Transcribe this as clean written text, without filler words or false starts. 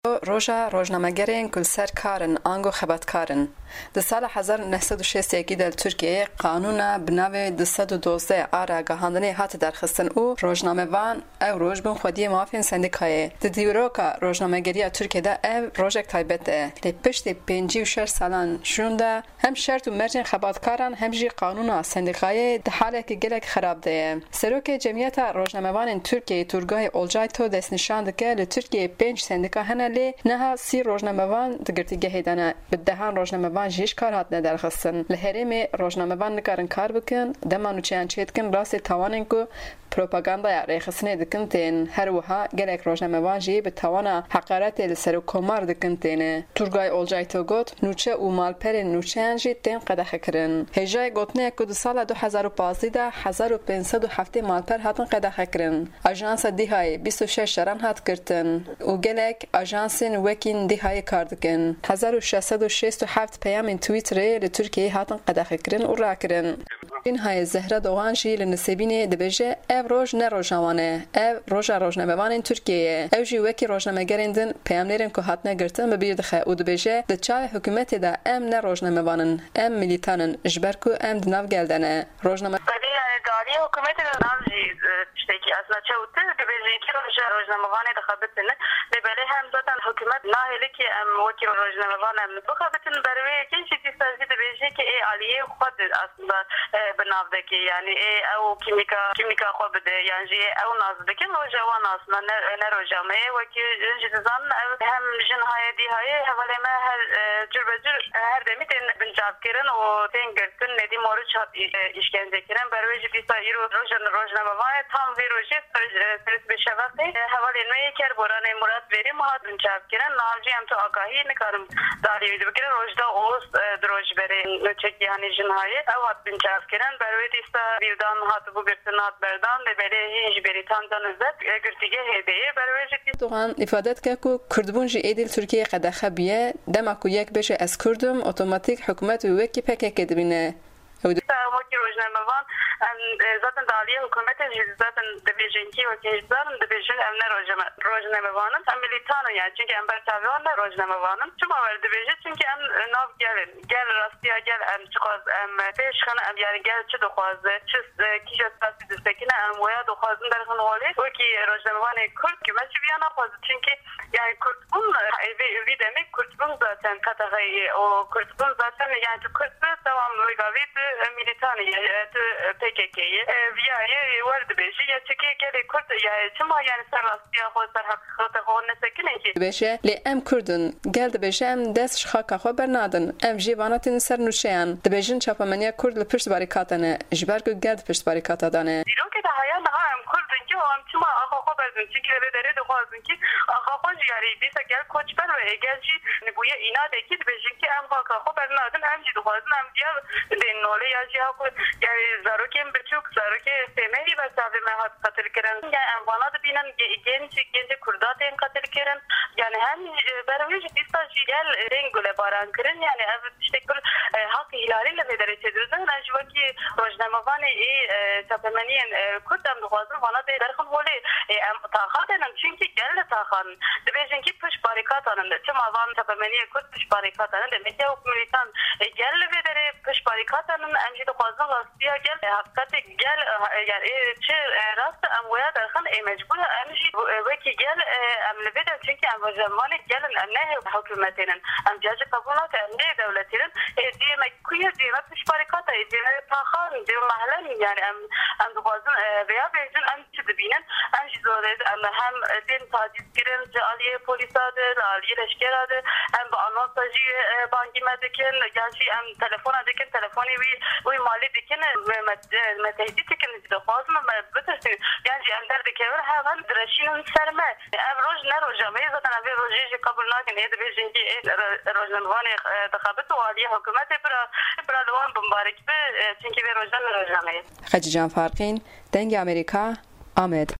روژا روزنامه‌گرین کل سرکارن آنگو خبرکارن. در سال 1961 در ترکیه قانون بناو 212 آرا گهاندنی هات درخستن او روزنامه‌وان او روز بن خودی موافین سندیکای. در دیروکا روزنامه‌گری ترکیه ده او روزک تایبته. لی پشت 56 سالان شونده هم شرط و مرجن خبرکاران هم جی قانون سندیکای ده حاله که گلک خراب ده. سروک جمعیت روزنامه‌وان ترکیه تورگای اولجای تو دست نشاند که لی ترکیه 5 سندیکا هنلی نه 30 روزنامه‌وان دگرتیگه هیدانه به دهان روزنامه‌وان جیش کار هات ندرخستن. لهریم روزنامه‌وان نکارن کار بکن دمانو چیان چیتکن راست توانن کو پروپاگاندا ریخسنه دکن تین هر وها گلک روزنامه‌وان جی به توان حقارت لسر و کمار دکن تینه. تورگای اولجای تو گوت نوچه و مالپر نوچه انجی تین قدخ کرن. هجای گوتنه که دو سال 2015 1507 مالپر هاتن قدخ کرن. آژانس دیهای 26 شران هات کرتن و گلک آژانسین وکین دیهای کار دکن. 1667 پیام توییتر لترکیه هاتن قدخ کرن و را کرن. این های زهره دوغان جی لنسبینه دبیجه او روز نه روزنامه او روزنامه‌وان ترکیه او جی وکی روزنامه‌گرندن پیاملیرن که هات نگرتن به بیر دخه او دبیجه د چای حکومت ده ام نه روزنامه‌وانن ام میلیتانن جبرکو ام دناو گلدنه روزنامه داری حکومت نامجی تشتکی اصلا چه اوته دبیجه کی روزنامه‌وان دخبتن دبله هم دادن حکومت ناهلی که ام وکی روزنامه‌وان ام دخبتن بروی کی چیزی سازی دبیجه که ای علیه خود اصلا بنافده که یعنی او کیمیکا خو بده یعنی او نازده که روزوان اصلا نه روزامه و که جزان هم جن های دی های حواله ما هر جربجر هر دمیتن بنجاب کردن و تنگرتن ندی مورد شاد işkence کردن برای بیسا ایرو روزنامه وان تام ویروجی سرس بشوقتی حواله نوی کر بران مراد بریم هات بنجاب کردن نامجی هم تو آگاهی نکارم داری ویدیو بگیرن روزدا اوز دروج بره چکی هانی جن های او هات بنجاب کردن برای دیستا بیودان هات بگرتن هات بردان لبره هیچ بریتان دانزد گرتیگه هدیه برای جدی دوغان افادت که کو کردبون جی ایدل ترکیه قدخه بیه دمکو یک بشه از کردم اتوماتیک حکومت وکی پکه کدبینه وکی روزنامه‌وان zaten dağlıya hükümet zaten debejinki ve kejdarın debejin emne roznamıvanın hem militanı yani çünkü ember tabiwan da roznamıvanın çünkü var debeji çünkü em nav gel rastiya gel em çıkaz em peşxana em yani gel çi doxwaz çi kişi sasi destekine em waya doxwazın derxin holi o ki roznamıvanı Kürt ki mesci biyana xwaz çünkü yani Kürtbun evi demek Kürtbun zaten katağayı o Kürtbun zaten yani Kürtbun devamlı gavit militanı PKK'yi viyayı vardı beşi ya çeki gele Kürt ya çima yani sarrastiya xo sar haqiqata xo nesekine ki beşe li em Kurdun geldi beşe em dest şxaka xo bernadın em jivanatin ser nuşeyan debejin çapamaniya Kurd li pişt barikatane jbergu geldi pişt barikatadane dilo ki da hayan ha em Kurdun ki o em çima axa xo berzin çünkü dere de xwazin ki axa xo yani bisa gel koçber ve gelci buya inat ki debejin ki em xaka xo bernadın em ji xwazin em diya den nole ya ji ha yani zarokem birçok zaroke semeyi ve sabime hat katıl keren yani envana da binen genç kurdaten katıl keren yani hem berviş distaji gel rengule baran keren yani evet işte hak ihlaliyle federasyon najvaki roznamavani sapemaniyen kurdam duazın bana da derxin holi taxaten çünkü gel taxan debejin ki pış barikatanın tüm avan sapemaniye kurd pış barikatanın demek ki militan gel vedere pış barikatanın emji duazın rastiya gel hakikati gel yani çi rast amwaya derxin mecbur emji veki gel emlevede çünkü amvazamani gelin emne hükümetinin amcacı kabulات emne devletinin diyemek kuya diyemek pış barikata diyemek taxan diye mahallen yani em duazın veya bezin em çidibinin em jizorez em hem din taciz giren aliye polisadı aliye leşkeradı hem bu anonsajı banki medikin yani em telefona dikin telefoni vi mali dikin tehdit ekin de xwazim bitirsin yani ender de kever hemen dreşinin serme ev roj ne rojame zaten ev roji kabul nakin ed bejinki rojnamvani dakhabet o aliye hükümet bra loan bombarik be çünkü ve rojame Xacican Farqin Deng Amerika Ahmet